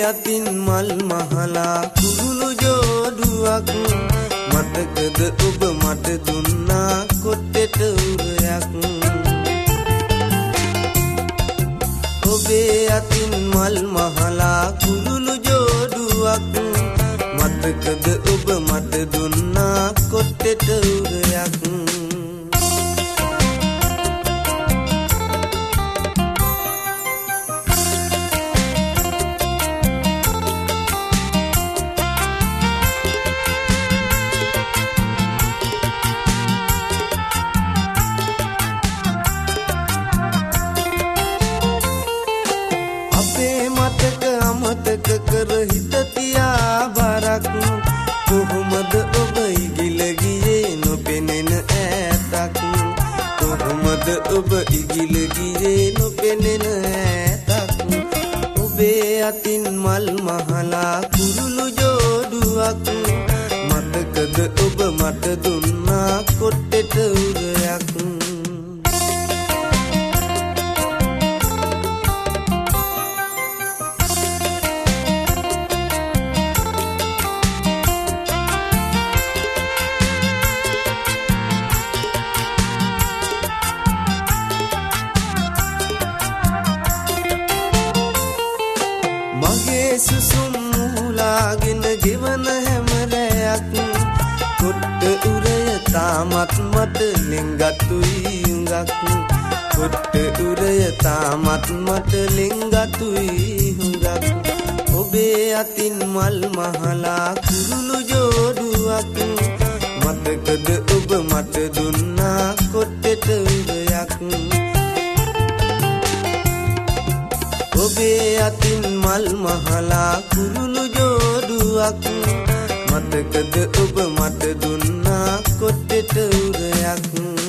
අතින් මල් මහලා කුරුළු ජෝඩුවක් මතකද ඔබ මට දුන්නා කොට්ටෙට උරයක් ඔබේ අතින් මල් මහලා කුරුළු ජෝඩුවක් මතකද ඔබ මට දුන්නා කොට්ටෙට උරයක් අමතක කර හිත තියා බරක් කොහොමද ඔබ ඉගිල ගියේ නොපෙනෙන ඈතක් කොහොමද ඔබ ඉගිල ගියේ නොපෙනෙන ඈතක් ඔබේ අතින් මල් මහලා කුරුළු ජෝඩුවක් මතකද ඔබ මට දුන්නා කොට්ටෙට උරයක් සුසුම් මූලාගෙන ගෙවන හැමරයක් කොට්ට උරය තාමත් මට ලෙන්ගතුයි හුඟක් කොට්ට උරය තාමත් මට ලෙන්ගතුයි හුඟක් ඔබේ අතින් මල් මහලා කුරුළු ජෝඩුවක් මතකද ඔබ මට දුන්නා කොට්ටෙට උරයක් ඔබේ අතින් මල් මහලා කුරුළු ජෝඩුවක් මතකද ඔබ මට දුන්නා කොට්ටෙට උරයක්